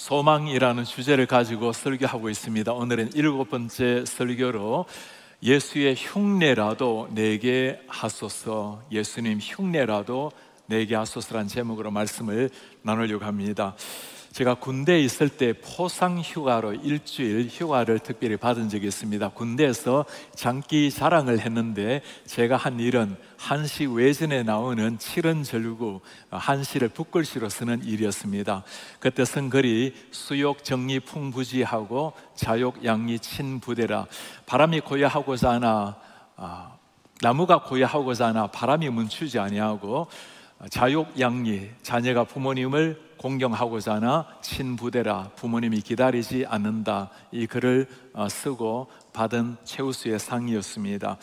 소망이라는 주제를 가지고 설교하고 있습니다. 오늘은 7번째 설교로 예수의 흉내라도 내게 하소서, 예수님 흉내라도 내게 하소서라는 제목으로 말씀을 나누려고 합니다. 제가 군대에 있을 때 포상 휴가로 일주일 휴가를 특별히 받은 적이 있습니다. 군대에서 장기 자랑을 했는데 제가 한 일은 한시 외전에 나오는 칠은절구, 한시를 붓글씨로 쓰는 일이었습니다. 그때 쓴 글이 수욕 정리 풍부지하고 자욕 양리 친부대라. 바람이 고야하고자 하나 나무가 고야하고자 하나 바람이 멈추지 아니하고 자욕 양리, 자녀가 부모님을 공경하고자 하나 친부대라, 부모님이 기다리지 않는다. 이 글을 쓰고 받은 최우수의 상이었습니다.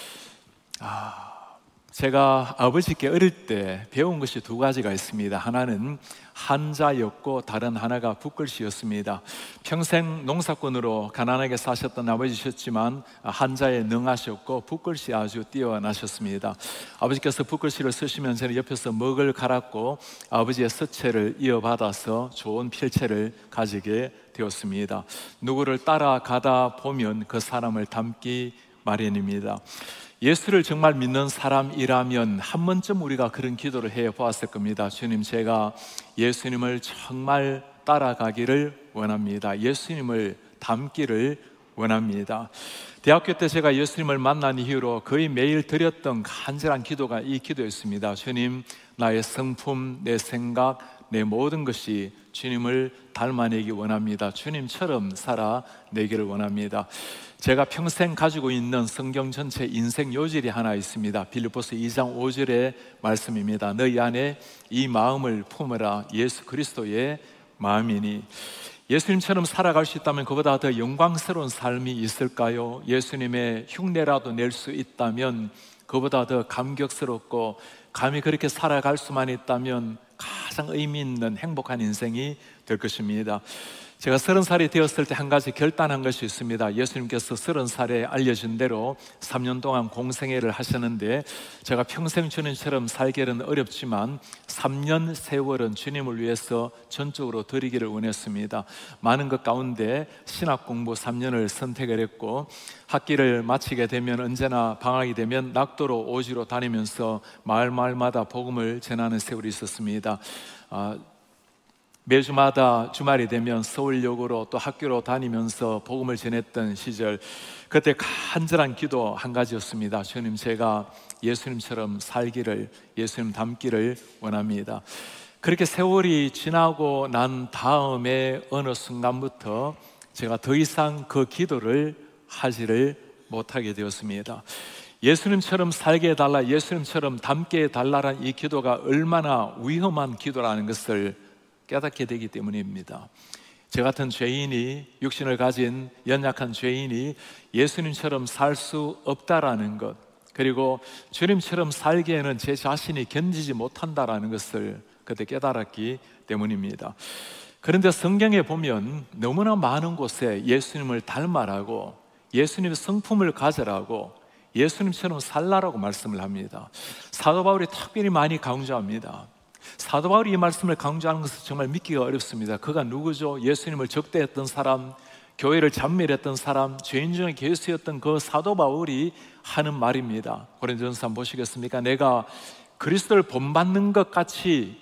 제가 아버지께 어릴 때 배운 것이 두 가지가 있습니다. 하나는 한자였고 다른 하나가 붓글씨였습니다. 평생 농사꾼으로 가난하게 사셨던 아버지셨지만 한자에 능하셨고 붓글씨 아주 뛰어나셨습니다. 아버지께서 붓글씨를 쓰시면 저는 옆에서 먹을 갈았고 아버지의 서체를 이어받아서 좋은 필체를 가지게 되었습니다. 누구를 따라가다 보면 그 사람을 닮기 마련입니다. 예수를 정말 믿는 사람이라면 한 번쯤 우리가 그런 기도를 해보았을 겁니다. 주님, 제가 예수님을 정말 따라가기를 원합니다. 예수님을 닮기를 원합니다. 대학교 때 제가 예수님을 만난 이후로 거의 매일 드렸던 간절한 기도가 이 기도였습니다. 주님, 나의 성품, 내 생각, 내 모든 것이 주님을 닮아내기 원합니다. 주님처럼 살아내기를 원합니다. 제가 평생 가지고 있는 성경 전체 인생 요절이 하나 있습니다. 빌립보서 2장 5절의 말씀입니다. 너희 안에 이 마음을 품으라. 예수 그리스도의 마음이니. 예수님처럼 살아갈 수 있다면 그보다 더 영광스러운 삶이 있을까요? 예수님의 흉내라도 낼 수 있다면 그보다 더 감격스럽고 감히 그렇게 살아갈 수만 있다면 가장 의미 있는 행복한 인생이 될 것입니다. 제가 30살이 되었을 때 한 가지 결단한 것이 있습니다. 예수님께서 30살에 알려진 대로 3년 동안 공생애를 하셨는데 제가 평생 주님처럼 살기는 어렵지만 3년 세월은 주님을 위해서 전적으로 드리기를 원했습니다. 많은 것 가운데 신학 공부 3년을 선택을 했고 학기를 마치게 되면 언제나 방학이 되면 낙도로 오지로 다니면서 마을마다 복음을 전하는 세월이 있었습니다. 매주마다 주말이 되면 서울역으로 또 학교로 다니면서 복음을 전했던 시절, 그때 간절한 기도 한 가지였습니다. 주님, 제가 예수님처럼 살기를, 예수님 닮기를 원합니다. 그렇게 세월이 지나고 난 다음에 어느 순간부터 제가 더 이상 그 기도를 하지를 못하게 되었습니다. 예수님처럼 살게 해달라, 예수님처럼 닮게 해달라는 이 기도가 얼마나 위험한 기도라는 것을 깨닫게 되기 때문입니다. 저 같은 죄인이, 육신을 가진 연약한 죄인이 예수님처럼 살 수 없다라는 것, 그리고 주님처럼 살기에는 제 자신이 견디지 못한다라는 것을 그때 깨달았기 때문입니다. 그런데 성경에 보면 너무나 많은 곳에 예수님을 닮아라고, 예수님의 성품을 가져라고, 예수님처럼 살라라고 말씀을 합니다. 사도 바울이 특별히 많이 강조합니다. 사도 바울이 이 말씀을 강조하는 것은 정말 믿기가 어렵습니다. 그가 누구죠? 예수님을 적대했던 사람, 교회를 잔멸했던 사람, 죄인 중에 괴수였던 그 사도 바울이 하는 말입니다. 고린도전서 한번 보시겠습니까? 내가 그리스도를 본받는 것 같이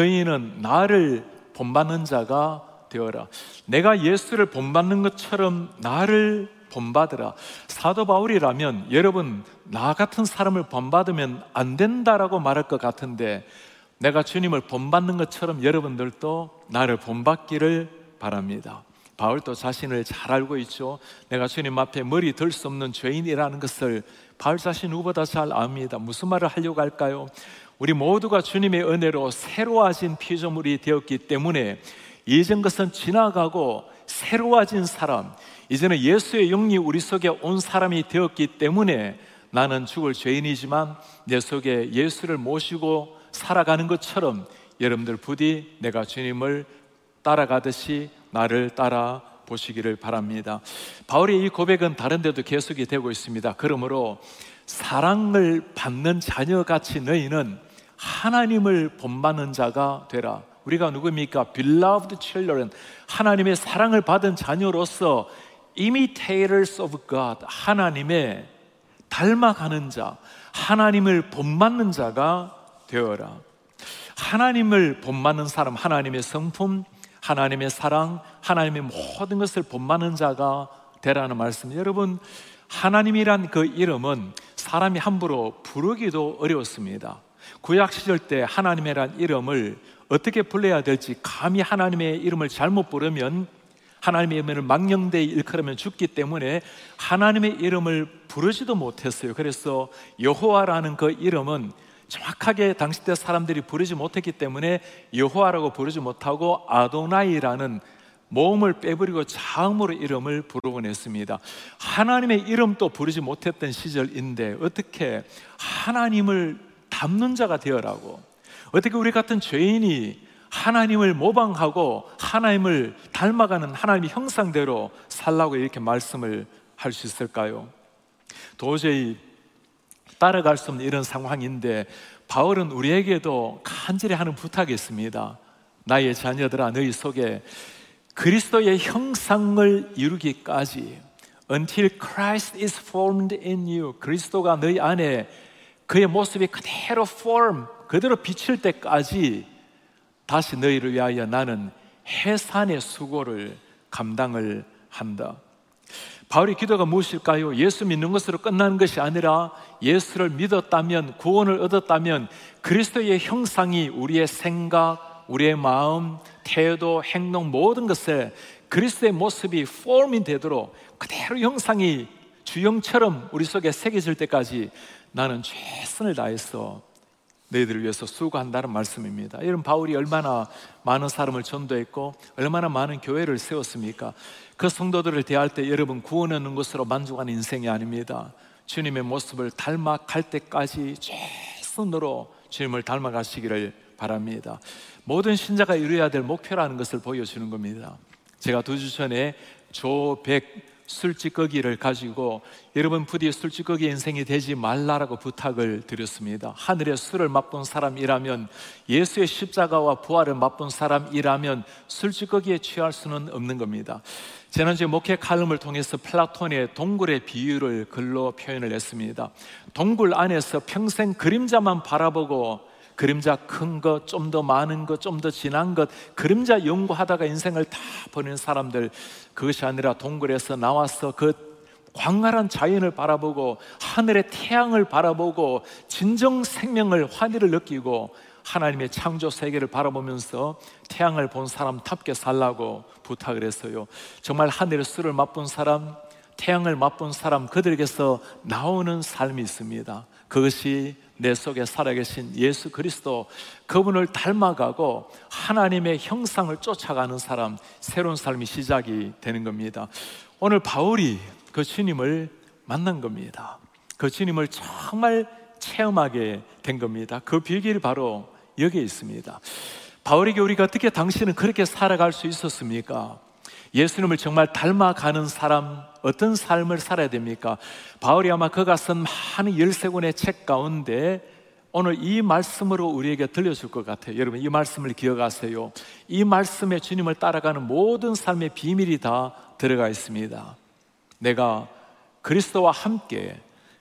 너희는 나를 본받는 자가 되어라. 내가 예수를 본받는 것처럼 나를 본받으라. 사도 바울이라면 여러분, 나 같은 사람을 본받으면 안 된다라고 말할 것 같은데 내가 주님을 본받는 것처럼 여러분들도 나를 본받기를 바랍니다. 바울도 자신을 잘 알고 있죠. 내가 주님 앞에 머리 들 수 없는 죄인이라는 것을 바울 자신 누구보다 잘 압니다. 무슨 말을 하려고 할까요? 우리 모두가 주님의 은혜로 새로워진 피조물이 되었기 때문에 이전 것은 지나가고 새로워진 사람, 이제는 예수의 영이 우리 속에 온 사람이 되었기 때문에 나는 죽을 죄인이지만 내 속에 예수를 모시고 살아가는 것처럼 여러분들 부디 내가 주님을 따라가듯이 나를 따라 보시기를 바랍니다. 바울의 이 고백은 다른 데도 계속이 되고 있습니다. 그러므로 사랑을 받는 자녀같이 너희는 하나님을 본받는 자가 되라. 우리가 누구입니까? Beloved children, 하나님의 사랑을 받은 자녀로서 imitators of God, 하나님의 닮아가는 자, 하나님을 본받는 자가 되어라. 하나님을 본받는 사람, 하나님의 성품, 하나님의 사랑, 하나님의 모든 것을 본받는 자가 되라는 말씀. 여러분, 하나님이란 그 이름은 사람이 함부로 부르기도 어려웠습니다. 구약 시절 때 하나님이란 이름을 어떻게 불러야 될지, 감히 하나님의 이름을 잘못 부르면, 하나님의 이름을 망령되이 일컬으면 죽기 때문에 하나님의 이름을 부르지도 못했어요. 그래서 여호와라는 그 이름은 정확하게 당시 때 사람들이 부르지 못했기 때문에 여호와라고 부르지 못하고 아도나이라는 모음을 빼버리고 자음으로 이름을 부르곤 했습니다. 하나님의 이름도 부르지 못했던 시절인데 어떻게 하나님을 닮는 자가 되어라고, 어떻게 우리 같은 죄인이 하나님을 모방하고 하나님을 닮아가는 하나님의 형상대로 살라고 이렇게 말씀을 할 수 있을까요? 도저히 따라갈 수 없는 이런 상황인데 바울은 우리에게도 간절히 하는 부탁이 있습니다. 나의 자녀들아, 너희 속에 그리스도의 형상을 이루기까지, until Christ is formed in you, 그리스도가 너희 안에 그의 모습이 그대로 그대로 비칠 때까지 다시 너희를 위하여 나는 해산의 수고를 감당을 한다. 바울의 기도가 무엇일까요? 예수 믿는 것으로 끝나는 것이 아니라 예수를 믿었다면, 구원을 얻었다면 그리스도의 형상이 우리의 생각, 우리의 마음, 태도, 행동 모든 것에 그리스도의 모습이 폼이 되도록 그대로 형상이 주형처럼 우리 속에 새겨질 때까지 나는 최선을 다해서 너희들을 위해서 수고한다는 말씀입니다. 여러분, 바울이 얼마나 많은 사람을 전도했고 얼마나 많은 교회를 세웠습니까? 그 성도들을 대할 때 여러분, 구원 얻는 것으로 만족하는 인생이 아닙니다. 주님의 모습을 닮아갈 때까지 최선으로 주님을 닮아가시기를 바랍니다. 모든 신자가 이루어야 될 목표라는 것을 보여주는 겁니다. 제가 2주 전에 조100 술찌꺼기를 가지고 여러분, 부디 술찌꺼기 인생이 되지 말라라고 부탁을 드렸습니다. 하늘의 술을 맛본 사람이라면, 예수의 십자가와 부활을 맛본 사람이라면 술찌꺼기에 취할 수는 없는 겁니다. 지난주에 목회 칼럼을 통해서 플라톤의 동굴의 비유를 글로 표현을 했습니다. 동굴 안에서 평생 그림자만 바라보고, 그림자 큰 것, 좀 더 많은 것, 좀 더 진한 것, 그림자 연구하다가 인생을 다 보내는 사람들, 그것이 아니라 동굴에서 나와서 그 광활한 자연을 바라보고 하늘의 태양을 바라보고 진정 생명을, 환희를 느끼고 하나님의 창조 세계를 바라보면서 태양을 본 사람답게 살라고 부탁을 했어요. 정말 하늘의 술을 맛본 사람, 태양을 맛본 사람, 그들에게서 나오는 삶이 있습니다. 그것이 내 속에 살아계신 예수 그리스도, 그분을 닮아가고 하나님의 형상을 쫓아가는 사람, 새로운 삶이 시작이 되는 겁니다. 오늘 바울이 그 주님을 만난 겁니다. 그 주님을 정말 체험하게 된 겁니다. 그 비결이 바로 여기에 있습니다. 바울에게 우리가 어떻게 당신은 그렇게 살아갈 수 있었습니까? 예수님을 정말 닮아가는 사람, 어떤 삶을 살아야 됩니까? 바울이 아마 그가 쓴 많은 13권의 책 가운데 오늘 이 말씀으로 우리에게 들려줄 것 같아요. 여러분, 이 말씀을 기억하세요. 이 말씀에 주님을 따라가는 모든 삶의 비밀이 다 들어가 있습니다. 내가 그리스도와 함께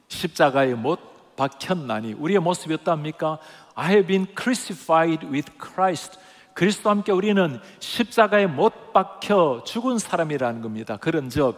십자가에 못 박혔나니, 우리의 모습이 어떠합니까? I have been crucified with Christ. 그리스도와 함께 우리는 십자가에 못 박혀 죽은 사람이라는 겁니다. 그런즉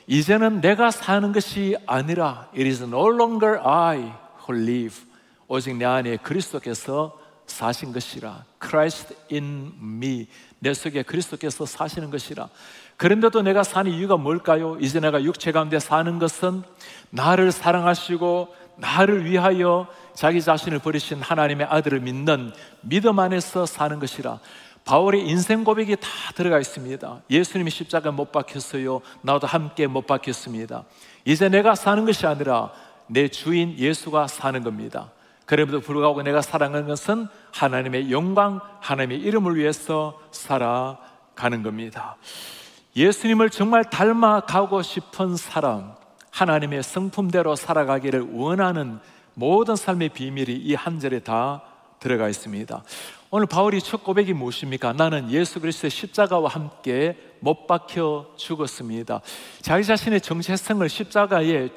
이제는 내가 사는 것이 아니라 It is no longer I who live. 오직 내 안에 그리스도께서 사신 것이라. Christ in me. 내 속에 그리스도께서 사시는 것이라. 그런데도 내가 사는 이유가 뭘까요? 이제 내가 육체 가운데 사는 것은 나를 사랑하시고 나를 위하여 자기 자신을 버리신 하나님의 아들을 믿는 믿음 안에서 사는 것이라. 바울의 인생 고백이 다 들어가 있습니다. 예수님이 십자가에 못 박혔어요. 나도 함께 못 박혔습니다. 이제 내가 사는 것이 아니라 내 주인 예수가 사는 겁니다. 그럼에도 불구하고 내가 살아가는 것은 하나님의 영광, 하나님의 이름을 위해서 살아가는 겁니다. 예수님을 정말 닮아가고 싶은 사람, 하나님의 성품대로 살아가기를 원하는 모든 삶의 비밀이 이 한 절에 다 들어가 있습니다. 오늘 바울이 첫 고백이 무엇입니까? 나는 예수 그리스도의 십자가와 함께 못 박혀 죽었습니다. 자기 자신의 정체성을 십자가에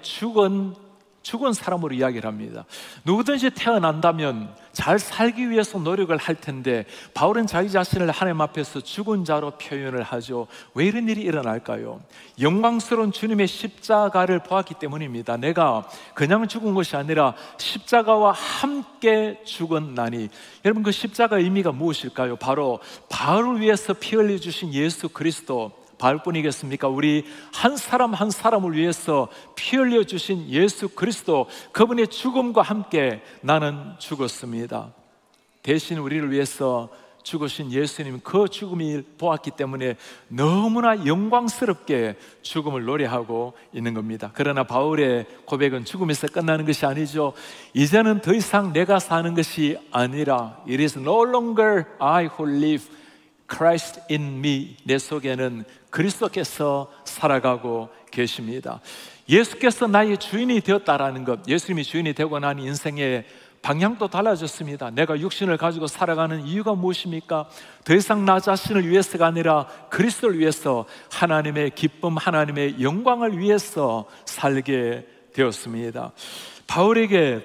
죽은 사람으로 이야기를 합니다. 누구든지 태어난다면 잘 살기 위해서 노력을 할 텐데 바울은 자기 자신을 하나님 앞에서 죽은 자로 표현을 하죠. 왜 이런 일이 일어날까요? 영광스러운 주님의 십자가를 보았기 때문입니다. 내가 그냥 죽은 것이 아니라 십자가와 함께 죽은 나니. 여러분, 그 십자가의 의미가 무엇일까요? 바로 바울을 위해서 피 흘려주신 예수 그리스도, 바울뿐이겠습니까? 우리 한 사람 한 사람을 위해서 피 흘려주신 예수 그리스도, 그분의 죽음과 함께 나는 죽었습니다. 대신 우리를 위해서 죽으신 예수님, 그 죽음을 보았기 때문에 너무나 영광스럽게 죽음을 노래하고 있는 겁니다. 그러나 바울의 고백은 죽음에서 끝나는 것이 아니죠. 이제는 더 이상 내가 사는 것이 아니라 It is no longer I who live, Christ in me. 내 속에는 그리스도께서 살아가고 계십니다. 예수께서 나의 주인이 되었다라는 것, 예수님이 주인이 되고 난 인생의 방향도 달라졌습니다. 내가 육신을 가지고 살아가는 이유가 무엇입니까? 더 이상 나 자신을 위해서가 아니라 그리스도를 위해서, 하나님의 기쁨, 하나님의 영광을 위해서 살게 되었습니다. 바울에게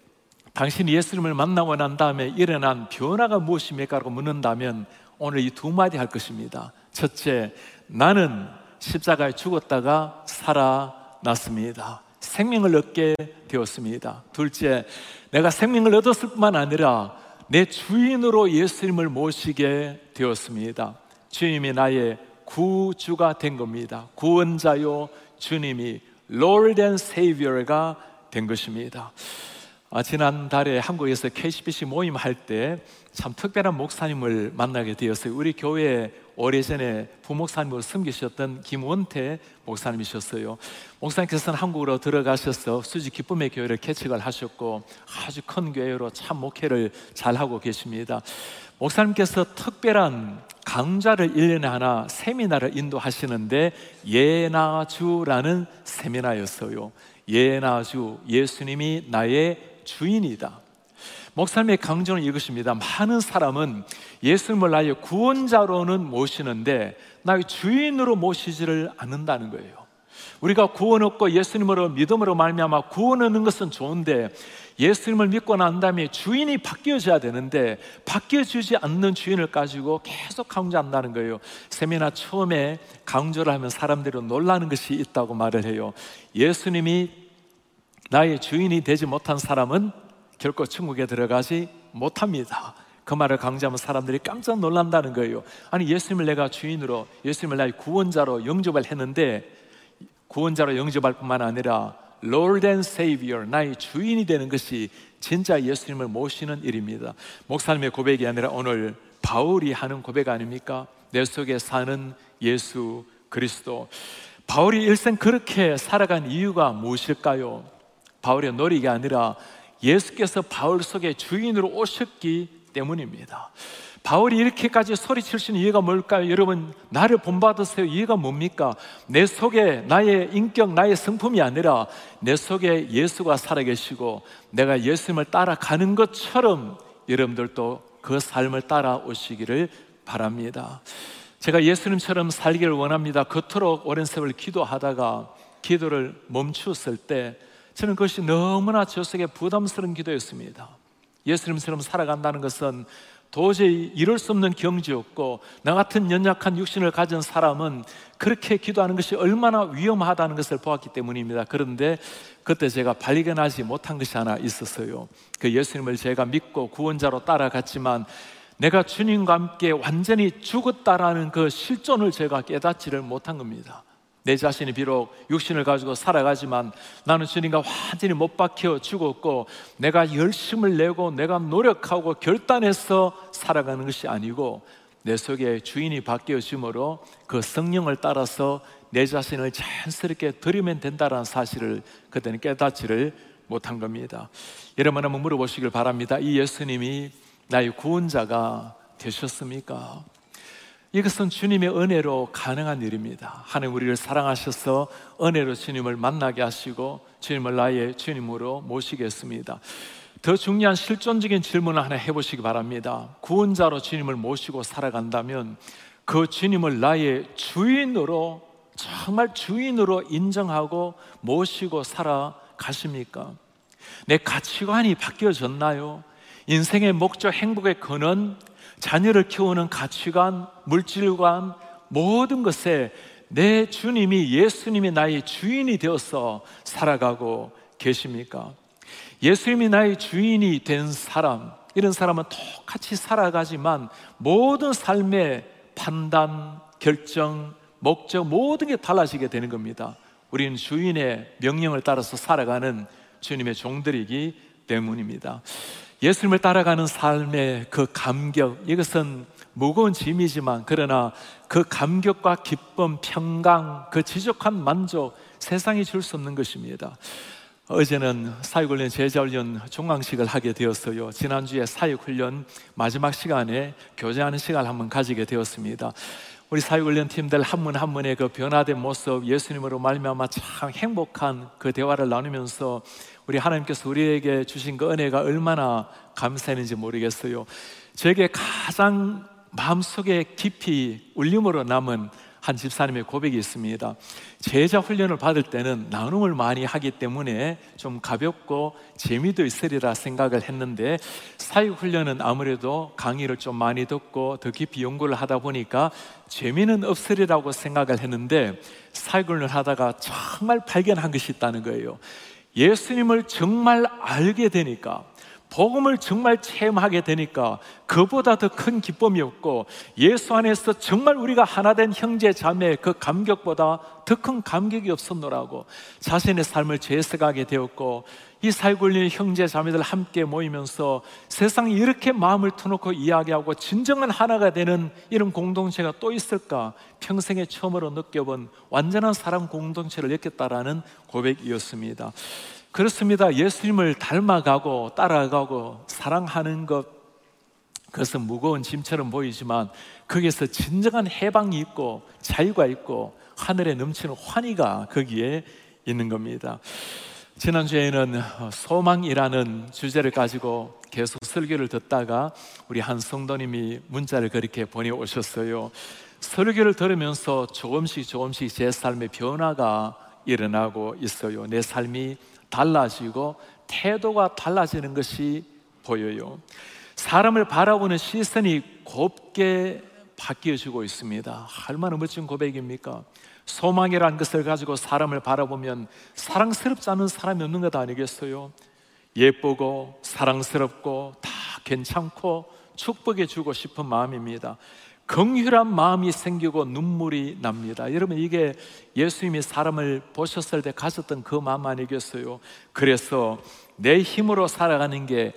당신이 예수님을 만나고 난 다음에 일어난 변화가 무엇입니까? 라고 묻는다면 오늘 이 두 마디 할 것입니다. 첫째, 나는 십자가에 죽었다가 살아났습니다. 생명을 얻게 되었습니다. 둘째, 내가 생명을 얻었을 뿐만 아니라 내 주인으로 예수님을 모시게 되었습니다. 주님이 나의 구주가 된 겁니다. 구원자요 주님이 Lord and Savior가 된 것입니다. 지난달에 한국에서 KCBC 모임할 때 참 특별한 목사님을 만나게 되었어요. 우리 교회에 오래전에 부목사님으로 섬기셨던 김원태 목사님이셨어요. 목사님께서는 한국으로 들어가셔서 수지 기쁨의 교회를 개척을 하셨고 아주 큰 교회로 참 목회를 잘하고 계십니다. 목사님께서 특별한 강좌를 1년에 하나 세미나를 인도하시는데 예나주라는 세미나였어요. 예나주, 예수님이 나의 주인이다. 목사님의 강조는 이것입니다. 많은 사람은 예수님을 나의 구원자로는 모시는데 나의 주인으로 모시지를 않는다는 거예요. 우리가 구원 얻고 예수님으로 믿음으로 말미암아 구원 얻는 것은 좋은데 예수님을 믿고 난 다음에 주인이 바뀌어져야 되는데 바뀌어지지 않는 주인을 가지고 계속 강조한다는 거예요. 세미나 처음에 강조를 하면 사람들이 놀라는 것이 있다고 말을 해요. 예수님이 나의 주인이 되지 못한 사람은 결코 천국에 들어가지 못합니다. 그 말을 강조하면 사람들이 깜짝 놀란다는 거예요. 아니, 예수님을 내가 주인으로, 예수님을 나의 구원자로 영접을 했는데 구원자로 영접할 뿐만 아니라 Lord and Savior, 나의 주인이 되는 것이 진짜 예수님을 모시는 일입니다. 목사님의 고백이 아니라 오늘 바울이 하는 고백 아닙니까? 내 속에 사는 예수 그리스도. 바울이 일생 그렇게 살아간 이유가 무엇일까요? 바울의 노력이 아니라 예수께서 바울 속에 주인으로 오셨기 때문입니다. 바울이 이렇게까지 소리칠 수 있는 이유가 뭘까요? 여러분, 나를 본받으세요. 이유가 뭡니까? 내 속에 나의 인격, 나의 성품이 아니라 내 속에 예수가 살아계시고 내가 예수님을 따라가는 것처럼 여러분들도 그 삶을 따라오시기를 바랍니다. 제가 예수님처럼 살기를 원합니다. 그토록 오랜 세월 기도하다가 기도를 멈추었을 때 저는 그것이 너무나 저 속에 부담스러운 기도였습니다. 예수님처럼 살아간다는 것은 도저히 이룰 수 없는 경지였고 나 같은 연약한 육신을 가진 사람은 그렇게 기도하는 것이 얼마나 위험하다는 것을 보았기 때문입니다. 그런데 그때 제가 발견하지 못한 것이 하나 있었어요. 그 예수님을 제가 믿고 구원자로 따라갔지만 내가 주님과 함께 완전히 죽었다라는 그 실존을 제가 깨닫지를 못한 겁니다. 내 자신이 비록 육신을 가지고 살아가지만 나는 주님과 완전히 못 박혀 죽었고 내가 열심을 내고 내가 노력하고 결단해서 살아가는 것이 아니고 내 속에 주인이 바뀌어짐으로 그 성령을 따라서 내 자신을 자연스럽게 드리면 된다는 사실을 그때는 깨닫지를 못한 겁니다. 여러분 한번 물어보시길 바랍니다. 이 예수님이 나의 구원자가 되셨습니까? 이것은 주님의 은혜로 가능한 일입니다. 하나님 우리를 사랑하셔서 은혜로 주님을 만나게 하시고 주님을 나의 주님으로 모시겠습니다. 더 중요한 실존적인 질문을 하나 해보시기 바랍니다. 구원자로 주님을 모시고 살아간다면 그 주님을 나의 주인으로, 정말 주인으로 인정하고 모시고 살아가십니까? 내 가치관이 바뀌어졌나요? 인생의 목적, 행복의 근원, 자녀를 키우는 가치관, 물질관, 모든 것에 내 주님이, 예수님이 나의 주인이 되어서 살아가고 계십니까? 예수님이 나의 주인이 된 사람, 이런 사람은 똑같이 살아가지만 모든 삶의 판단, 결정, 목적, 모든 게 달라지게 되는 겁니다. 우리는 주인의 명령을 따라서 살아가는 주님의 종들이기 때문입니다. 예수님을 따라가는 삶의 그 감격, 이것은 무거운 짐이지만 그러나 그 감격과 기쁨, 평강, 그 지족한 만족, 세상이 줄 수 없는 것입니다. 어제는 사역훈련, 제자훈련 종강식을 하게 되었어요. 지난주에 사역훈련 마지막 시간에 교제하는 시간을 한번 가지게 되었습니다. 우리 사역훈련 팀들 한 분 한 분의 그 변화된 모습, 예수님으로 말미암아 참 행복한 그 대화를 나누면서 우리 하나님께서 우리에게 주신 그 은혜가 얼마나 감사했는지 모르겠어요. 저에게 가장 마음속에 깊이 울림으로 남은 한 집사님의 고백이 있습니다. 제자 훈련을 받을 때는 나눔을 많이 하기 때문에 좀 가볍고 재미도 있으리라 생각을 했는데, 사역 훈련은 아무래도 강의를 좀 많이 듣고 더 깊이 연구를 하다 보니까 재미는 없으리라고 생각을 했는데, 사역 훈련을 하다가 정말 발견한 것이 있다는 거예요. 예수님을 정말 알게 되니까, 복음을 정말 체험하게 되니까 그보다 더 큰 기쁨이 없고, 예수 안에서 정말 우리가 하나 된 형제 자매의 그 감격보다 더 큰 감격이 없었노라고 자신의 삶을 재해석하게 되었고, 이 사역훈련 형제 자매들 함께 모이면서 세상에 이렇게 마음을 터놓고 이야기하고 진정한 하나가 되는 이런 공동체가 또 있을까, 평생에 처음으로 느껴본 완전한 사랑 공동체를 느꼈다라는 고백이었습니다. 그렇습니다. 예수님을 닮아가고 따라가고 사랑하는 것, 그것은 무거운 짐처럼 보이지만 거기에서 진정한 해방이 있고 자유가 있고 하늘에 넘치는 환희가 거기에 있는 겁니다. 지난주에는 소망이라는 주제를 가지고 계속 설교를 듣다가 우리 한 성도님이 문자를 그렇게 보내오셨어요. 설교를 들으면서 조금씩 제 삶의 변화가 일어나고 있어요. 내 삶이 달라지고 태도가 달라지는 것이 보여요. 사람을 바라보는 시선이 곱게 바뀌어지고 있습니다. 얼마나 멋진 고백입니까? 소망이라는 것을 가지고 사람을 바라보면 사랑스럽지 않은 사람이 없는 것 아니겠어요? 예쁘고 사랑스럽고 다 괜찮고 축복해 주고 싶은 마음입니다. 긍휼한 마음이 생기고 눈물이 납니다. 여러분, 이게 예수님이 사람을 보셨을 때 가졌던 그 마음 아니겠어요? 그래서 내 힘으로 살아가는 게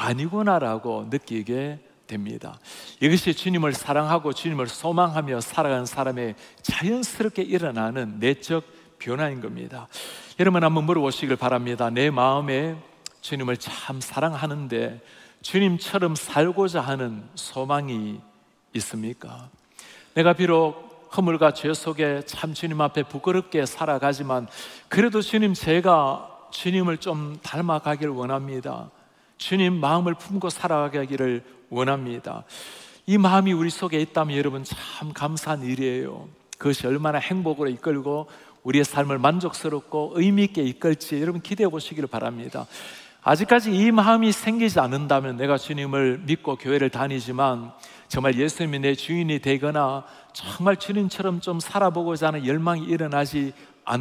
아니구나라고 느끼게 됩니다. 이것이 주님을 사랑하고 주님을 소망하며 살아가는 사람의 자연스럽게 일어나는 내적 변화인 겁니다. 여러분, 한번 물어보시길 바랍니다. 내 마음에 주님을 참 사랑하는데 주님처럼 살고자 하는 소망이 있습니까? 내가 비록 허물과 죄 속에 참 주님 앞에 부끄럽게 살아가지만 그래도 주님, 제가 주님을 좀 닮아가기를 원합니다. 주님 마음을 품고 살아가기를 원합니다. 이 마음이 우리 속에 있다면 여러분, 참 감사한 일이에요. 그것이 얼마나 행복으로 이끌고 우리의 삶을 만족스럽고 의미 있게 이끌지 여러분 기대해 보시기를 바랍니다. 아직까지 이 마음이 생기지 않는다면, 내가 주님을 믿고 교회를 다니지만 정말 예수님이 내 주인이 되거나 정말 주님처럼 좀 살아보고자 하는 열망이 일어나지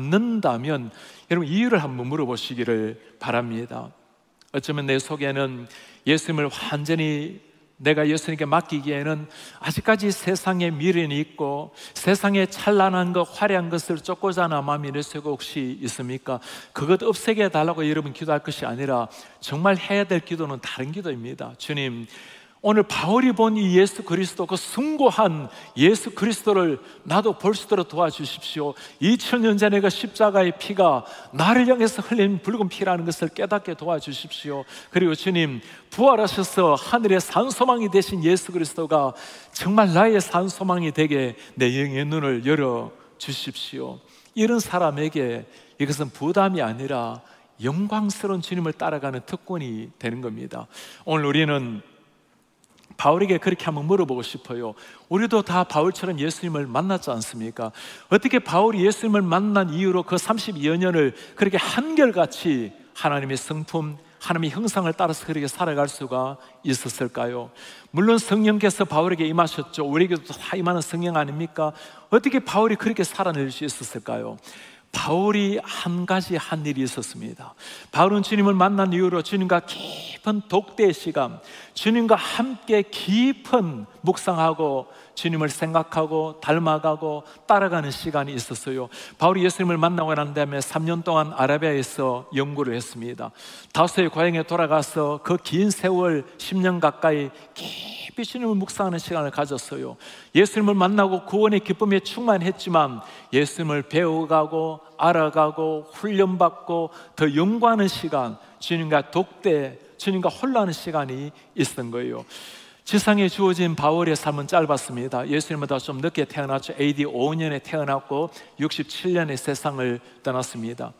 않는다면 여러분, 이유를 한번 물어보시기를 바랍니다. 어쩌면 내 속에는 예수님을 완전히 내가 예수님께 맡기기에는 아직까지 세상에 미련이 있고 세상의 찬란한 것, 화려한 것을 쫓고자 하는 마음이 내 속에 혹시 있습니까? 그것 없애게 해달라고 여러분 기도할 것이 아니라 정말 해야 될 기도는 다른 기도입니다. 주님, 오늘 바울이 본 이 예수 그리스도, 그 숭고한 예수 그리스도를 나도 볼 수 있도록 도와주십시오. 2000년 전에 그 십자가의 피가 나를 향해서 흘린 붉은 피라는 것을 깨닫게 도와주십시오. 그리고 주님, 부활하셔서 하늘의 산소망이 되신 예수 그리스도가 정말 나의 산소망이 되게 내 영의 눈을 열어주십시오. 이런 사람에게 이것은 부담이 아니라 영광스러운 주님을 따라가는 특권이 되는 겁니다. 오늘 우리는 바울에게 그렇게 한번 물어보고 싶어요. 우리도 다 바울처럼 예수님을 만났지 않습니까? 어떻게 바울이 예수님을 만난 이후로 그 32여 년을 그렇게 한결같이 하나님의 성품, 하나님의 형상을 따라서 그렇게 살아갈 수가 있었을까요? 물론 성령께서 바울에게 임하셨죠. 우리에게도 다 임하는 성령 아닙니까? 어떻게 바울이 그렇게 살아낼 수 있었을까요? 바울이 한 가지 한 일이 있었습니다. 바울은 주님을 만난 이후로 주님과 깊은 독대의 시간, 주님과 함께 깊은 묵상하고 주님을 생각하고 닮아가고 따라가는 시간이 있었어요. 바울이 예수님을 만나고 난 다음에 3년 동안 아라비아에서 연구를 했습니다. 다소의 고향에 돌아가서 그 긴 세월 10년 가까이 깊이 주님을 묵상하는 시간을 가졌어요. 예수님을 만나고 구원의 기쁨에 충만했지만 예수님을 배워가고 알아가고 훈련받고 더 연구하는 시간, 주님과 독대, 주님과 홀라하는 시간이 있었던 거예요. 지상에 주어진 바울의 삶은 짧았습니다. 예수님보다 좀 늦게 태어났죠. AD 5년에 태어났고 67년에 세상을 떠났습니다.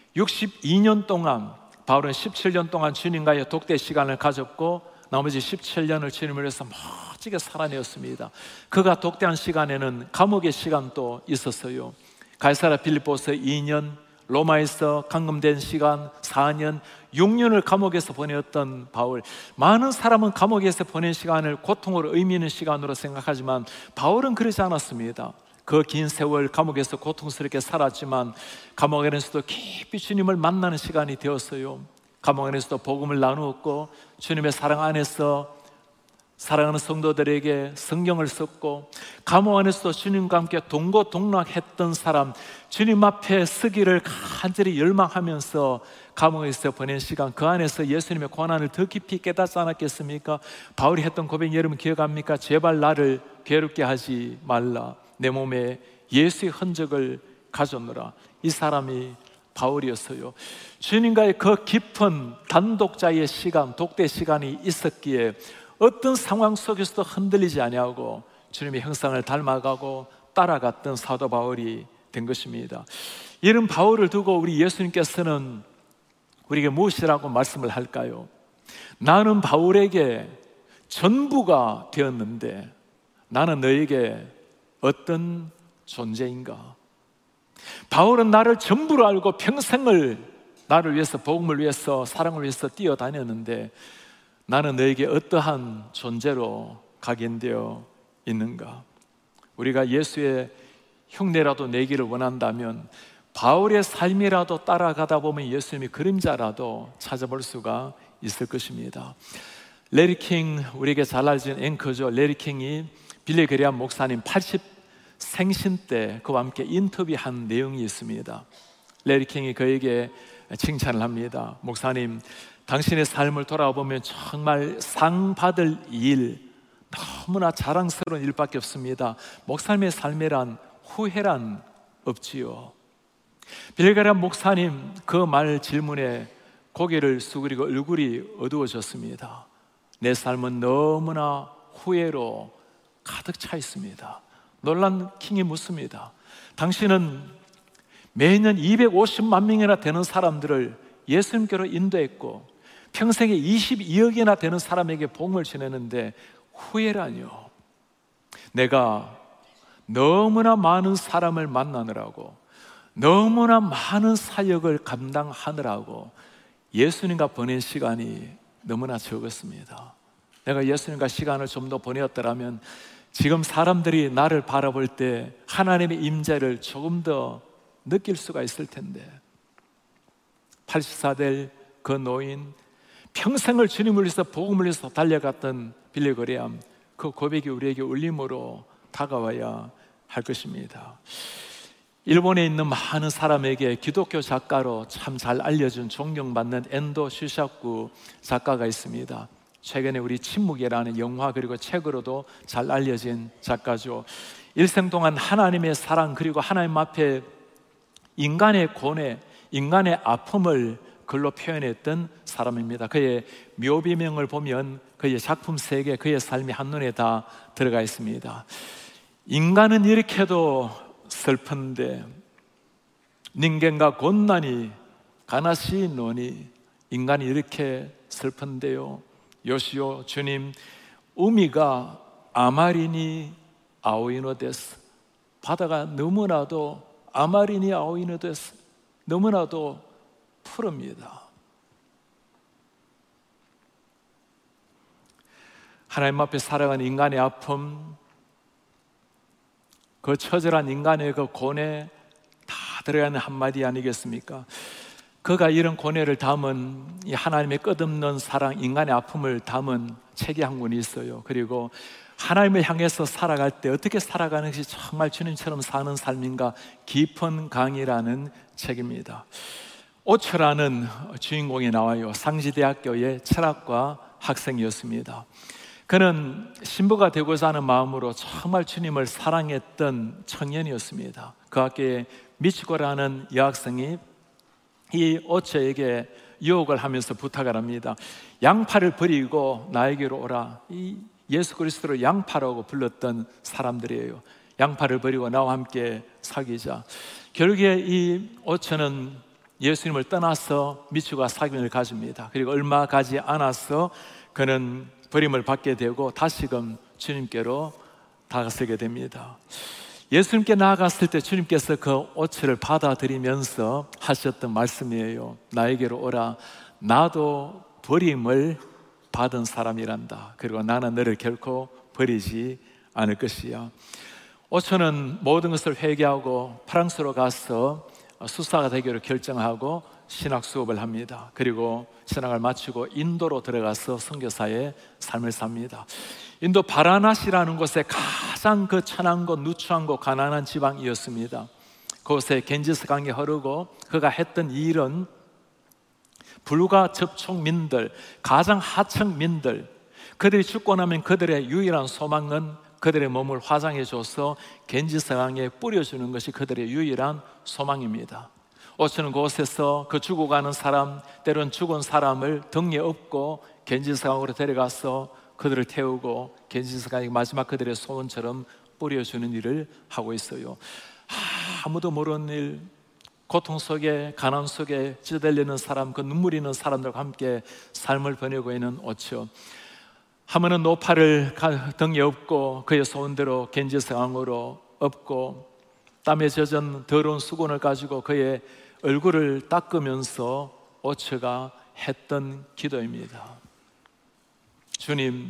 62년 동안, 바울은 17년 동안 주님과의 독대 시간을 가졌고 나머지 17년을 주님을 위해서 멋지게 살아내었습니다. 그가 독대한 시간에는 감옥의 시간도 있었어요. 가이사랴 빌립보서 2년, 로마에서 감금된 시간 4년, 6년을 감옥에서 보내었던 바울. 많은 사람은 감옥에서 보낸 시간을 고통으로 의미 있는 시간으로 생각하지만 바울은 그러지 않았습니다. 그 긴 세월 감옥에서 고통스럽게 살았지만 감옥 안에서도 깊이 주님을 만나는 시간이 되었어요. 감옥 안에서도 복음을 나누었고 주님의 사랑 안에서 사랑하는 성도들에게 성경을 썼고 감옥 안에서도 주님과 함께 동고동락했던 사람, 주님 앞에 서기를 간절히 열망하면서 감옥에서 보낸 시간, 그 안에서 예수님의 고난을 더 깊이 깨닫지 않았겠습니까? 바울이 했던 고백 여러분 기억합니까? 제발 나를 괴롭게 하지 말라, 내 몸에 예수의 흔적을 가져오너라. 이 사람이 바울이었어요. 주님과의 그 깊은 단독자의 시간, 독대 시간이 있었기에 어떤 상황 속에서도 흔들리지 아니하고 주님의 형상을 닮아가고 따라갔던 사도 바울이 된 것입니다. 이런 바울을 두고 우리 예수님께서는 우리에게 무엇이라고 말씀을 할까요? 나는 바울에게 전부가 되었는데 나는 너에게 어떤 존재인가? 바울은 나를 전부로 알고 평생을 나를 위해서, 복음을 위해서, 사랑을 위해서 뛰어다녔는데 나는 너에게 어떠한 존재로 각인되어 있는가? 우리가 예수의 흉내라도 내기를 원한다면 바울의 삶이라도 따라가다 보면 예수님의 그림자라도 찾아볼 수가 있을 것입니다. 레리 킹, 우리에게 잘 알려진 앵커죠. 레리 킹이 빌리 그레이엄 목사님 80 생신 때 그와 함께 인터뷰한 내용이 있습니다. 레리 킹이 그에게 칭찬을 합니다. 목사님, 당신의 삶을 돌아보면 정말 상 받을 일, 너무나 자랑스러운 일밖에 없습니다. 목사님의 삶이란 후회란 없지요. 빌리 그레이엄 목사님 그 말 질문에 고개를 숙이고 얼굴이 어두워졌습니다. 내 삶은 너무나 후회로 가득 차 있습니다. 놀란 킹이 묻습니다. 당신은 매년 250만 명이나 되는 사람들을 예수님께로 인도했고 평생에 22억이나 되는 사람에게 복음을 전했는데 후회라뇨? 내가 너무나 많은 사람을 만나느라고, 너무나 많은 사역을 감당하느라고 예수님과 보낸 시간이 너무나 적었습니다. 내가 예수님과 시간을 좀 더 보내었더라면 지금 사람들이 나를 바라볼 때 하나님의 임재를 조금 더 느낄 수가 있을 텐데. 84될 그 노인, 평생을 주님을 위해서 복음을 위해서 달려갔던 빌리 그레이엄, 그 고백이 우리에게 울림으로 다가와야 할 것입니다. 일본에 있는 많은 사람에게 기독교 작가로 참 잘 알려준 존경받는 엔도 슈샤쿠 작가가 있습니다. 최근에 우리 침묵이라는 영화 그리고 책으로도 잘 알려진 작가죠. 일생 동안 하나님의 사랑 그리고 하나님 앞에 인간의 고뇌, 인간의 아픔을 글로 표현했던 사람입니다. 그의 묘비명을 보면 그의 작품 세계, 그의 삶이 한눈에 다 들어가 있습니다. 인간은 이렇게도 슬픈데 인간과 곤란히 가나시노니 인간이 이렇게 슬픈데요. 요시오 주님, 우미가 아마리니 아오이노 데스. 바다가 너무나도 아마리니 아오이노 데스. 너무나도 푸릅니다. 하나님 앞에 살아가는 인간의 아픔, 그 처절한 인간의 그 고뇌 다 들어가는 한마디 아니겠습니까? 그가 이런 고뇌를 담은 이 하나님의 끝없는 사랑, 인간의 아픔을 담은 책이 한 권이 있어요. 그리고 하나님을 향해서 살아갈 때 어떻게 살아가는 것이 정말 주님처럼 사는 삶인가, 깊은 강의라는 책입니다. 오초라는 주인공이 나와요. 상지대학교의 철학과 학생이었습니다. 그는 신부가 되고자 하는 마음으로 정말 주님을 사랑했던 청년이었습니다. 그 학교에 미치코라는 여학생이 이 오초에게 유혹을 하면서 부탁을 합니다. 양파를 버리고 나에게로 오라. 이 예수 그리스도를 양파라고 불렀던 사람들이에요. 양파를 버리고 나와 함께 사귀자. 결국에 이 오초는 예수님을 떠나서 미치코와 사귐을 가집니다. 그리고 얼마 가지 않아서 그는 버림을 받게 되고 다시금 주님께로 다가서게 됩니다. 예수님께 나아갔을 때 주님께서 그 오초를 받아들이면서 하셨던 말씀이에요. 나에게로 오라. 나도 버림을 받은 사람이란다. 그리고 나는 너를 결코 버리지 않을 것이야. 오초는 모든 것을 회개하고 프랑스로 가서 수사가 되기로 결정하고 신학 수업을 합니다. 그리고 신학을 마치고 인도로 들어가서 선교사의 삶을 삽니다. 인도 바라나시라는 곳에 가장 그 천한 곳, 누추한 곳, 가난한 지방이었습니다. 그곳에 겐지스 강이 흐르고 그가 했던 일은 불과 접촉민들, 가장 하층민들, 그들이 죽고 나면 그들의 유일한 소망은 그들의 몸을 화장해줘서 겐지스 강에 뿌려주는 것이 그들의 유일한 소망입니다. 오초는 그곳에서 그 죽어가는 사람, 때론 죽은 사람을 등에 업고 겐지스 강으로 데려가서 그들을 태우고 겐지스 강에 마지막 그들의 소원처럼 뿌려주는 일을 하고 있어요. 아무도 모르는 일, 고통 속에, 가난 속에 찢어달리는 사람, 그 눈물 있는 사람들과 함께 삶을 보내고 있는 오초. 하면은 노파를 등에 업고 그의 소원대로 겐지스 강으로 업고 땀에 젖은 더러운 수건을 가지고 그의 얼굴을 닦으면서 오초가 했던 기도입니다. 주님,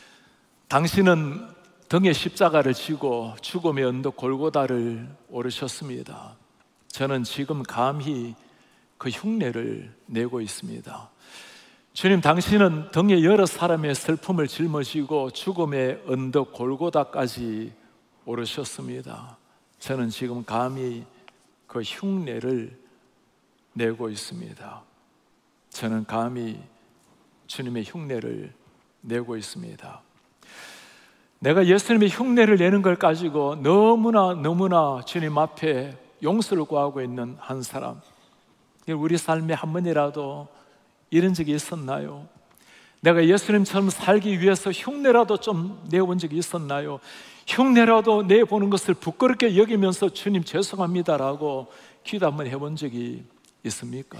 당신은 등에 십자가를 지고 죽음의 언덕 골고다를 오르셨습니다. 저는 지금 감히 그 흉내를 내고 있습니다. 주님, 당신은 등에 여러 사람의 슬픔을 짊어지고 죽음의 언덕 골고다까지 오르셨습니다. 저는 지금 감히 그 흉내를 내고 있습니다. 저는 감히 주님의 흉내를 내고 있습니다. 내가 예수님의 흉내를 내는 걸 가지고 너무나 주님 앞에 용서를 구하고 있는 한 사람, 우리 삶에 한 번이라도 이런 적이 있었나요? 내가 예수님처럼 살기 위해서 흉내라도 좀 내본 적이 있었나요? 흉내라도 내보는 것을 부끄럽게 여기면서 주님 죄송합니다라고 기도 한번 해본 적이 있습니까?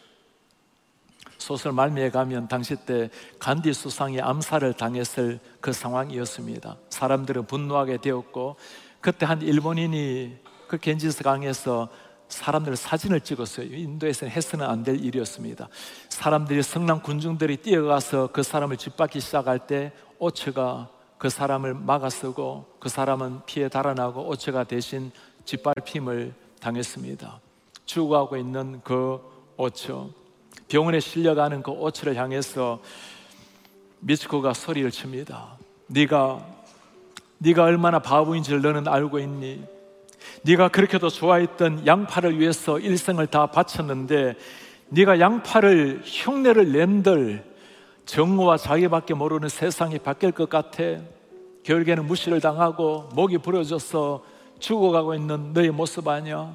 소설 말미에 가면 당시 때 간디 수상이 암살을 당했을 그 상황이었습니다. 사람들은 분노하게 되었고 그때 한 일본인이 그 겐지스 강에서 사람들 사진을 찍었어요. 인도에서는 해서는 안 될 일이었습니다. 사람들이, 성난 군중들이 뛰어가서 그 사람을 짓밟기 시작할 때 오초가 그 사람을 막아서고 그 사람은 피해 달아나고 오초가 대신 짓밟힘을 당했습니다. 죽어가고 있는 그 오초, 병원에 실려가는 그 오초를 향해서 미치코가 소리를 칩니다. 네가 얼마나 바보인 줄 너는 알고 있니? 네가 그렇게도 좋아했던 양파를 위해서 일생을 다 바쳤는데 네가 양파를 흉내를 낸들 정오와 자기밖에 모르는 세상이 바뀔 것 같아? 결국에는 무시를 당하고 목이 부러져서 죽어가고 있는 너의 모습 아니야?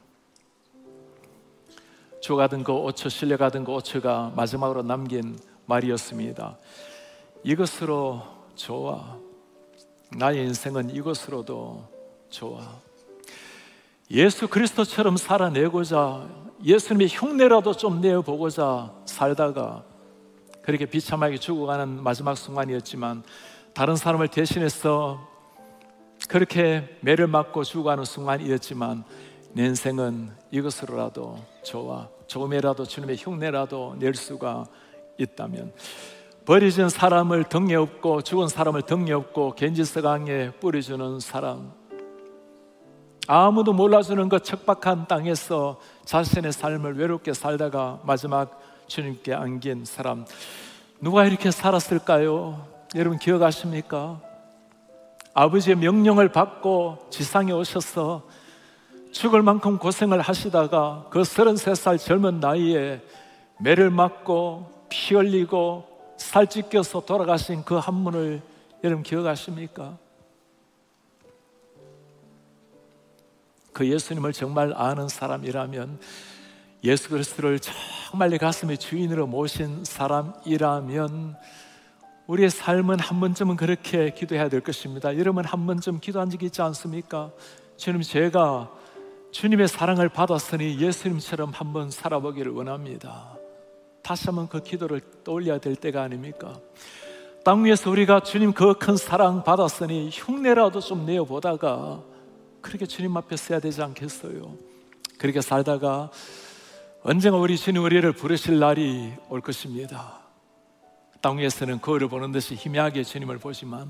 죽어가던 그 오초, 실려가던 그 오초가 마지막으로 남긴 말이었습니다. 이것으로 좋아. 나의 인생은 이것으로도 좋아. 예수 그리스도처럼 살아내고자 예수님의 흉내라도 좀 내어보고자 살다가 그렇게 비참하게 죽어가는 마지막 순간이었지만, 다른 사람을 대신해서 그렇게 매를 맞고 죽어가는 순간이었지만, 내 인생은 이것으로라도 좋아, 조금이라도 주님의 흉내라도 낼 수가 있다면, 버려진 사람을 등에 업고 죽은 사람을 등에 업고 겐지스강에 뿌려주는 사람, 아무도 몰라주는 그 척박한 땅에서 자신의 삶을 외롭게 살다가 마지막 주님께 안긴 사람, 누가 이렇게 살았을까요? 여러분 기억하십니까? 아버지의 명령을 받고 지상에 오셔서 죽을 만큼 고생을 하시다가 그 33살 젊은 나이에 매를 맞고 피 흘리고 살 찢겨서 돌아가신 그 한 분을 여러분 기억하십니까? 그 예수님을 정말 아는 사람이라면, 예수 그리스도를 정말 내 가슴의 주인으로 모신 사람이라면, 우리의 삶은 한 번쯤은 그렇게 기도해야 될 것입니다. 여러분 한 번쯤 기도한 적이 있지 않습니까? 주님, 제가 주님의 사랑을 받았으니 예수님처럼 한번 살아보기를 원합니다. 다시 한번 그 기도를 떠올려야 될 때가 아닙니까? 땅 위에서 우리가 주님 그 큰 사랑 받았으니 흉내라도 좀 내어보다가 그렇게 주님 앞에 서야 되지 않겠어요? 그렇게 살다가 언젠가 우리 주님 우리를 부르실 날이 올 것입니다. 땅 위에서는 거울을 보는 듯이 희미하게 주님을 보지만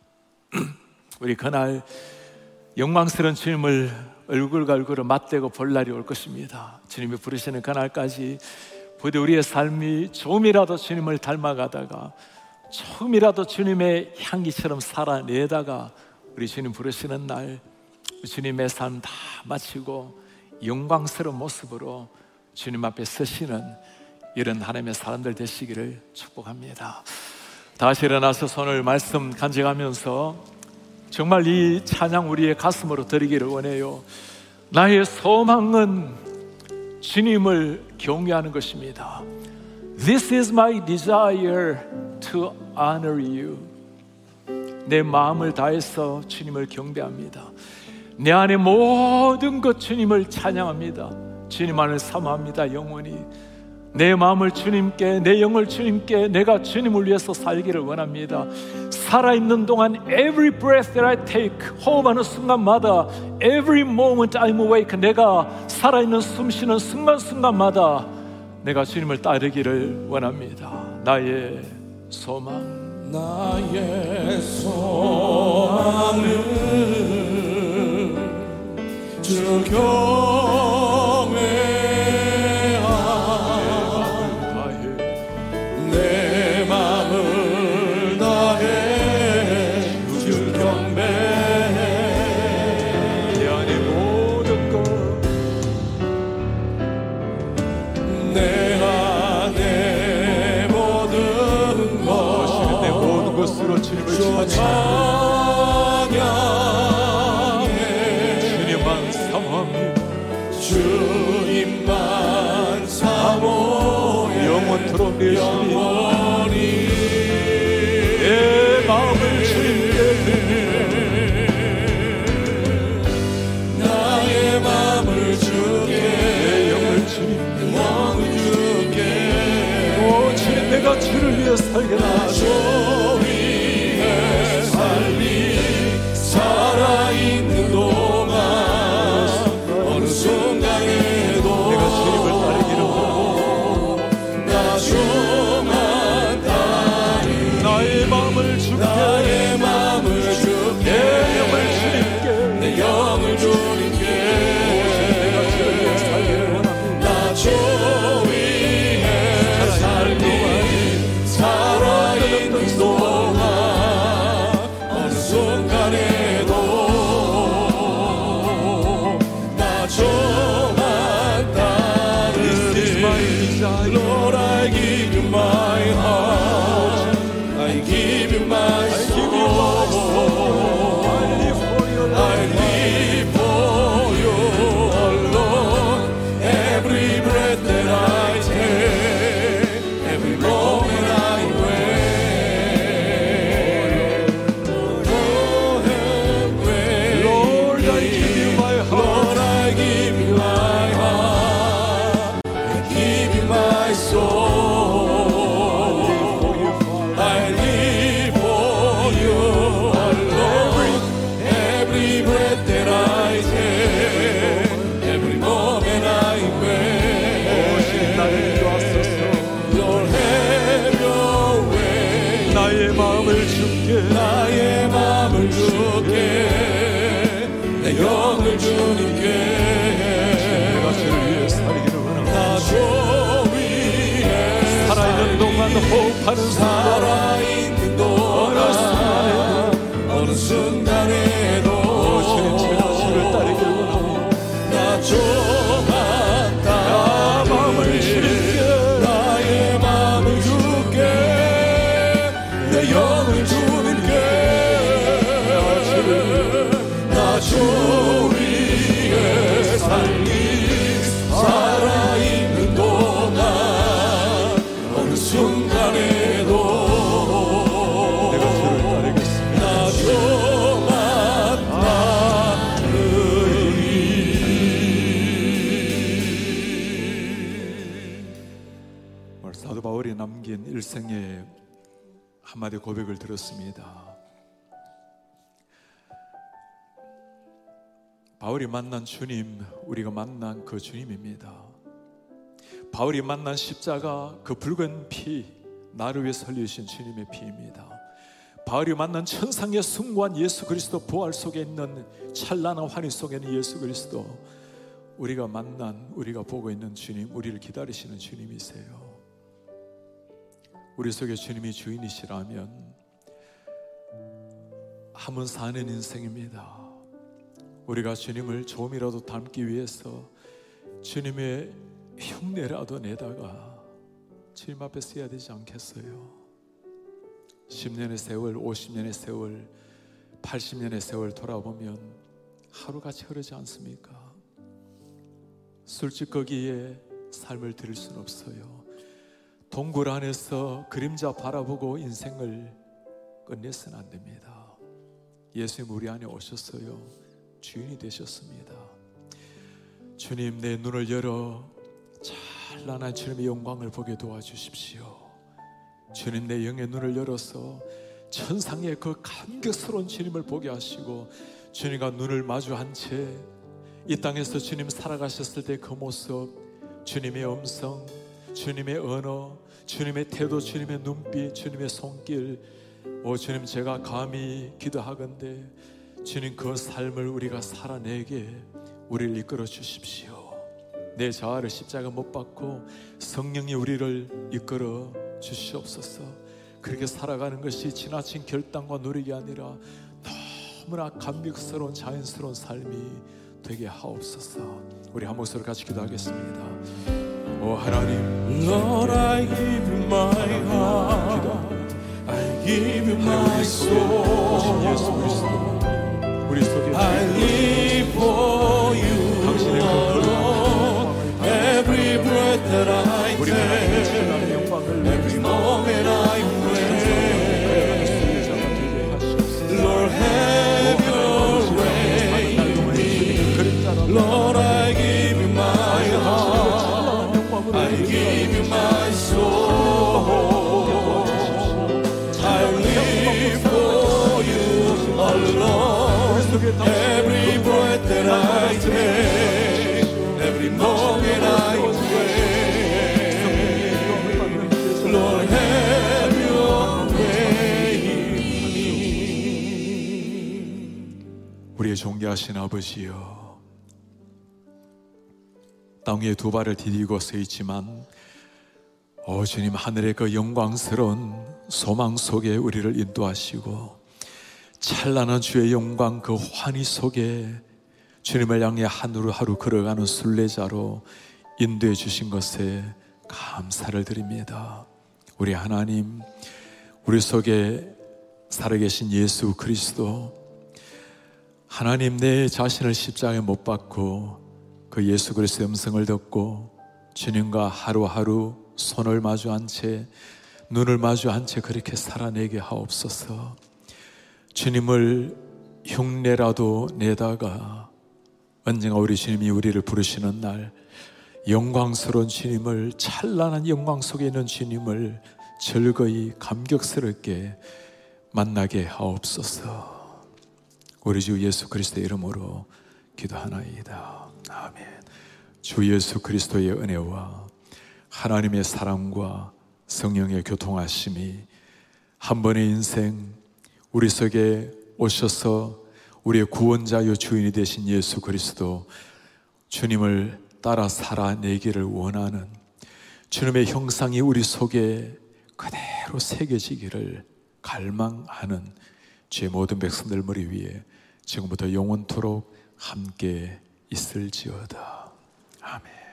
우리 그날 영광스러운 주님을 얼굴과 얼굴을 맞대고 볼 날이 올 것입니다. 주님이 부르시는 그날까지 부디 우리의 삶이 조금이라도 주님을 닮아가다가 조금이라도 주님의 향기처럼 살아내다가 우리 주님 부르시는 날 주님의 삶 다 마치고 영광스러운 모습으로 주님 앞에 서시는 이런 하나님의 사람들 되시기를 축복합니다. 다시 일어나서 손을 말씀 간직하면서 정말 이 찬양 우리의 가슴으로 드리기를 원해요. 나의 소망은 주님을 경외하는 것입니다. This is my desire to honor you. 내 마음을 다해서 주님을 경배합니다. 내 안에 모든 것 주님을 찬양합니다. 주님만을 사모합니다. 영원히 내 마음을 주님께, 내 영을 주님께, 내가 주님을 위해서 살기를 원합니다. 살아있는 동안 every breath that I take, 호흡하는 순간마다 every moment I'm awake, 내가 살아있는 숨쉬는 순간순간마다 내가 주님을 따르기를 원합니다. 나의 소망, 나의 소망은 주 경외 주님만 사모합니다. 주님만 사모해 영원토록 내 주님, 내 마음을 주님께, 나의 마음을 주께, 내 영을 주님께, 오 주님, 내가 주를 위해 살겠다. 살아있는 동안 어느 순간에도 내가 주님을 따르기를 원하고 나 주만 따르 나의 마음을 주께, 나의 마음을 주께, 내 영을 주님께, 내 영을 주님께 내가 주를 위해 살기를 원합니다. 나 주 위해 살기 살아있는 영을 주님께 내가 주를 위해 살기를 원합니다. 주 위에 살아있는 동안 호흡하는 살아있는 동안 어느 순간에도 주님 제가 주를 따르길 원합니다. 나 조만 따르리 나의 마음을 주께 내 영을 주님께 나 주 위에 살아있는 동안 어느 순간에도 내가 주를 따르겠습니다. 나 조만 따르리. 오늘 사도 바울이 남긴 일생의 한마디 고백을 들었습니다. 바울이 만난 주님, 우리가 만난 그 주님입니다. 바울이 만난 십자가, 그 붉은 피, 나를 위해 흘리신 주님의 피입니다. 바울이 만난 천상의 숭고한 예수 그리스도, 부활 속에 있는 찬란한 환희 속에 있는 예수 그리스도, 우리가 만난, 우리가 보고 있는 주님, 우리를 기다리시는 주님이세요. 우리 속에 주님이 주인이시라면 한번 사는 인생입니다. 우리가 주님을 조금이라도 닮기 위해서 주님의 흉내라도 내다가 주님 앞에 서야 되지 않겠어요? 10년의 세월, 50년의 세월, 80년의 세월 돌아보면 하루같이 흐르지 않습니까? 술집거기에 삶을 들일 수는 없어요. 동굴 안에서 그림자 바라보고 인생을 끝내서는 안 됩니다. 예수님 우리 안에 오셨어요. 주인이 되셨습니다. 주님, 내 눈을 열어 찬란한 주님의 영광을 보게 도와주십시오. 주님, 내 영의 눈을 열어서 천상의 그 감격스러운 주님을 보게 하시고, 주님과 눈을 마주한 채 이 땅에서 주님 살아가셨을 때 그 모습, 주님의 음성, 주님의 언어, 주님의 태도, 주님의 눈빛, 주님의 손길, 주님, 제가 감히 기도하건대 주님 그 삶을 우리가 살아내게 우리를 이끌어 주십시오. 내 자아를 십자가 못 박고 성령이 우리를 이끌어 주시옵소서. 그렇게 살아가는 것이 지나친 결단과 노력이 아니라 너무나 감격스러운 자연스러운 삶이 되게 하옵소서. 우리 한 목소리로 같이 기도하겠습니다. 오 하나님, Lord, I give you my heart, I give you my soul. 예수 그리스도 우리 속에 I live for you, 당신의 그 Lord. Every breath that I 우리 하나님의 찬란한 take, 영광을 every moment I pray, Lord, have your way. Lord, I give you my heart, I give you my soul. I live for you, Lord. Every breath that I take, every moment I pray, Lord, have your way. 우리의 존귀하신 아버지여, 땅 위에 두 발을 디디고 서 있지만 주님, 하늘의 그 영광스러운 소망 속에 우리를 인도하시고 찬란한 주의 영광 그 환희 속에 주님을 향해 하루하루 걸어가는 순례자로 인도해 주신 것에 감사를 드립니다. 우리 하나님, 우리 속에 살아계신 예수 그리스도, 하나님, 내 자신을 십자가에 못 박고 그 예수 그리스도의 음성을 듣고 주님과 하루하루 손을 마주한 채, 눈을 마주한 채 그렇게 살아내게 하옵소서. 주님을 흉내라도 내다가 언젠가 우리 주님이 우리를 부르시는 날, 영광스러운 주님을, 찬란한 영광 속에 있는 주님을 즐거이 감격스럽게 만나게 하옵소서. 우리 주 예수 그리스도의 이름으로 기도하나이다. 아멘. 주 예수 그리스도의 은혜와 하나님의 사랑과 성령의 교통하심이 한 번의 인생 우리 속에 오셔서 우리의 구원자요 주인이 되신 예수 그리스도, 주님을 따라 살아내기를 원하는, 주님의 형상이 우리 속에 그대로 새겨지기를 갈망하는 주의 모든 백성들 머리 위에 지금부터 영원토록 함께 있을지어다. 아멘.